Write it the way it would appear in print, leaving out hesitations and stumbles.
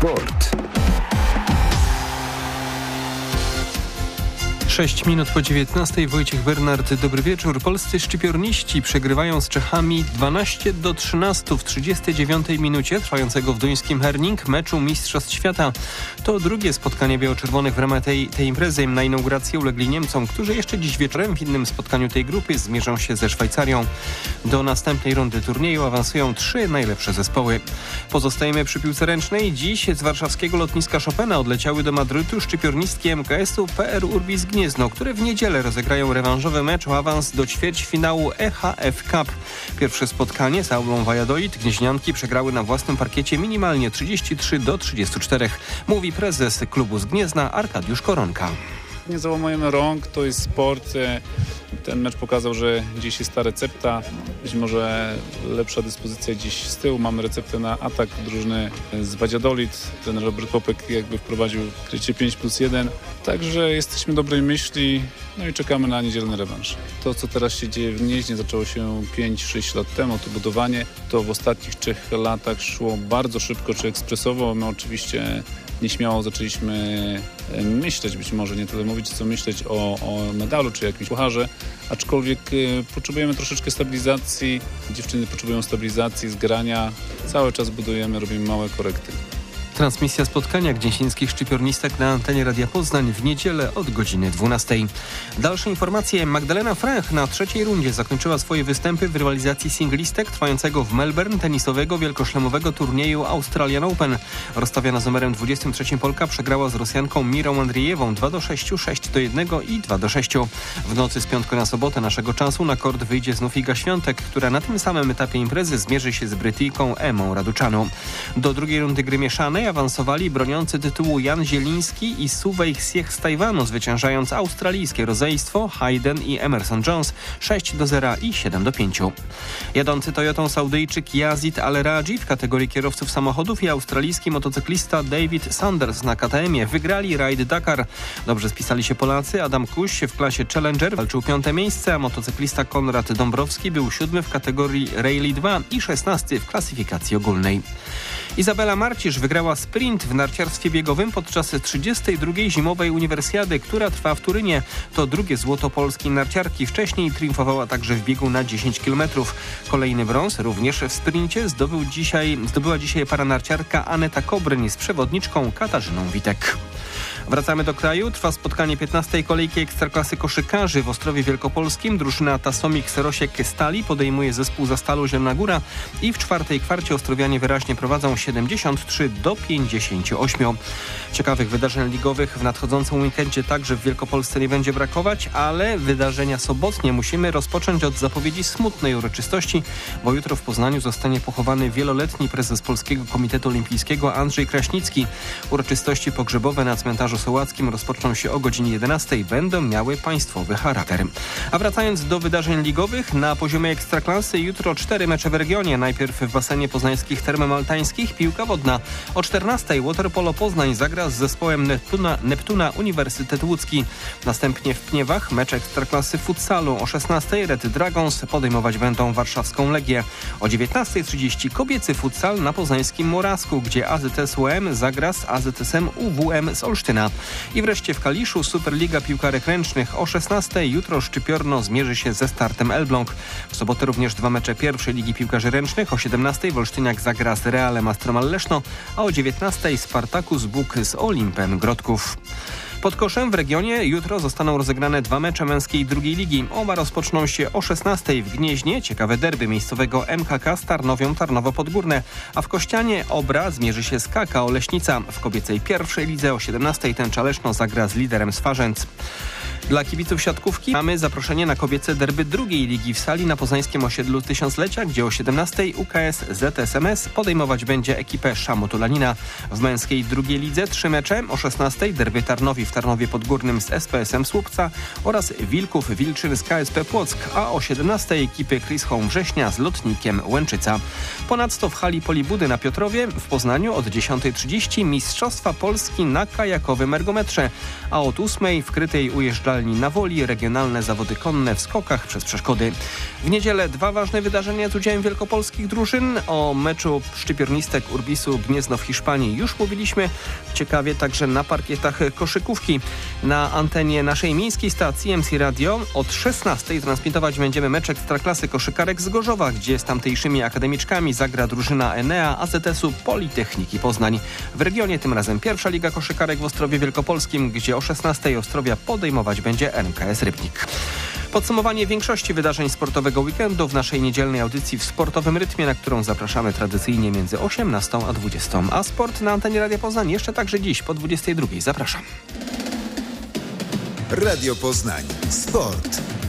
Sport. 6 minut po 19. Wojciech Bernard, dobry wieczór. Polscy szczypiorniści przegrywają z Czechami 12-13 w 39 minucie trwającego w duńskim Herning meczu Mistrzostw Świata. To drugie spotkanie biało-czerwonych w ramach tej imprezy. Na inaugurację ulegli Niemcom, którzy jeszcze dziś wieczorem w innym spotkaniu tej grupy zmierzą się ze Szwajcarią. Do następnej rundy turnieju awansują 3 najlepsze zespoły. Pozostajemy przy piłce ręcznej. Dziś z warszawskiego lotniska Chopina odleciały do Madrytu szczypiornistki MKS-u PR Urbis Gniezno, które w niedzielę rozegrają rewanżowy mecz o awans do ćwierćfinału EHF Cup. Pierwsze spotkanie z Aulą Valladolid gnieźnianki przegrały na własnym parkiecie minimalnie 33-34. Mówi prezes klubu z Gniezna Arkadiusz Koronka. Nie załamujemy rąk, to jest sport. Ten mecz pokazał, że dziś jest ta recepta, być może lepsza dyspozycja dziś z tyłu. Mamy receptę na atak drużyny z Valladolid. Ten Robert Popek jakby wprowadził krycie 5+1. Także jesteśmy dobrej myśli, no i czekamy na niedzielny rewanż. To, co teraz się dzieje w Gnieźnie, zaczęło się 5-6 lat temu. To budowanie to w ostatnich 3 latach szło bardzo szybko czy ekspresowo. My oczywiście nieśmiało zaczęliśmy myśleć, być może nie tyle mówić, co myśleć o medalu czy jakimś pucharze, aczkolwiek potrzebujemy troszeczkę stabilizacji, dziewczyny potrzebują stabilizacji, zgrania, cały czas budujemy, robimy małe korekty. Transmisja spotkania gnieźnieńskich szczypiornistek na antenie Radia Poznań w niedzielę od godziny 12. Dalsze informacje. Magdalena Fręch na 3. rundzie zakończyła swoje występy w rywalizacji singlistek trwającego w Melbourne tenisowego wielkoszlemowego turnieju Australian Open. Rozstawiana z numerem 23 Polka przegrała z Rosjanką Mirą Andrijewą 2-6, 6-1 i 2-6. W nocy z piątku na sobotę naszego czasu na kort wyjdzie znów Iga Świątek, która na tym samym etapie imprezy zmierzy się z Brytyjką Emą Raducanu. Do drugiej rundy gry mieszanej awansowali broniący tytułu Jan Zieliński i Suwej Ksiech z Tajwanu, zwyciężając australijskie rodzeństwo Hayden i Emerson Jones 6-0 i 7-5. Jadący Toyotą Saudyjczyk Yazid Al-Raji w kategorii kierowców samochodów i australijski motocyklista David Sanders na KTM-ie wygrali Raid Dakar. Dobrze spisali się Polacy. Adam Kuś w klasie Challenger walczył 5. miejsce, a motocyklista Konrad Dąbrowski był 7. w kategorii Rally 2 i 16. w klasyfikacji ogólnej. Izabela Marcisz wygrała sprint w narciarstwie biegowym podczas 32. zimowej uniwersjady, która trwa w Turynie. To drugie złoto polskiej narciarki. Wcześniej triumfowała także w biegu na 10 km. Kolejny brąz również w sprincie zdobyła dzisiaj paranarciarka Aneta Kobryń z przewodniczką Katarzyną Witek. Wracamy do kraju. Trwa spotkanie 15. kolejki Ekstraklasy koszykarzy w Ostrowie Wielkopolskim. Drużyna Tasomik Rosiek Stali podejmuje zespół Zastalu Zielona Góra i w 4. kwarcie ostrowianie wyraźnie prowadzą 73-58. Ciekawych wydarzeń ligowych w nadchodzącym weekendzie także w Wielkopolsce nie będzie brakować, ale wydarzenia sobotnie musimy rozpocząć od zapowiedzi smutnej uroczystości, bo jutro w Poznaniu zostanie pochowany wieloletni prezes Polskiego Komitetu Olimpijskiego Andrzej Kraśnicki. Uroczystości pogrzebowe na cmentarzu Sołackim rozpoczną się o godzinie 11. Będą miały państwowy charakter. A wracając do wydarzeń ligowych, na poziomie Ekstraklasy jutro 4 mecze w regionie. Najpierw w basenie poznańskich Term Maltańskich piłka wodna. O 14. Waterpolo Poznań zagra z zespołem Neptuna Uniwersytet Łódzki. Następnie w Pniewach mecz Ekstraklasy futsalu. O 16. Red Dragons podejmować będą warszawską Legię. O 19:30 kobiecy futsal na poznańskim Morawsku, gdzie AZS UM zagra z AZS-em UWM z Olsztyna. I wreszcie w Kaliszu Superliga Piłkarek Ręcznych. O 16. jutro Szczypiorno zmierzy się ze Startem Elbląg. W sobotę również 2 mecze pierwszej Ligi Piłkarzy Ręcznych. O 17. Wolsztyniak zagra z Realem Astromal Leszno, a o 19. Spartakus Buk z Olimpem Grodków. Pod koszem w regionie jutro zostaną rozegrane 2 mecze męskiej drugiej ligi. Oba rozpoczną się o 16:00 w Gnieźnie. Ciekawe derby miejscowego MKK z Tarnowią Tarnowo Podgórne. A w Kościanie Obra zmierzy się z KKO Leśnica. W kobiecej pierwszej lidze o 17:00 Tęcza Leszno zagra z Liderem Swarzędz. Dla kibiców siatkówki mamy zaproszenie na kobiece derby drugiej ligi w sali na poznańskim osiedlu Tysiąclecia, gdzie o 17:00 UKS ZSMS podejmować będzie ekipę Szamotulanina. W męskiej drugiej lidze 3 mecze. O 16:00 derby Tarnowi w Tarnowie Podgórnym z SPSM Słupca oraz Wilków Wilczyn z KSP Płock, a o 17:00 ekipy Chris Home Września z Lotnikiem Łęczyca. Ponadto w hali Polibudy na Piotrowie w Poznaniu od 10:30 Mistrzostwa Polski na kajakowym ergometrze, a od 8:00 w Krytej ujeżdża biegalni na Woli, regionalne zawody konne w skokach przez przeszkody. W niedzielę 2 ważne wydarzenia z udziałem wielkopolskich drużyn. O meczu szczypiornistek Urbisu Gniezno w Hiszpanii już mówiliśmy. Ciekawie także na parkietach koszykówki. Na antenie naszej miejskiej stacji MC Radio od 16:00 transmitować będziemy mecz Ekstraklasy koszykarek z Gorzowa, gdzie z tamtejszymi akademiczkami zagra drużyna Enea AZS-u Politechniki Poznań. W regionie tym razem pierwsza liga koszykarek w Ostrowie Wielkopolskim, gdzie o 16:00 Ostrowia podejmować będzie MKS Rybnik. Podsumowanie większości wydarzeń sportowego weekendu w naszej niedzielnej audycji w sportowym rytmie, na którą zapraszamy tradycyjnie między 18 a 20. A sport na antenie Radia Poznań jeszcze także dziś po 22:00. Zapraszam. Radio Poznań. Sport.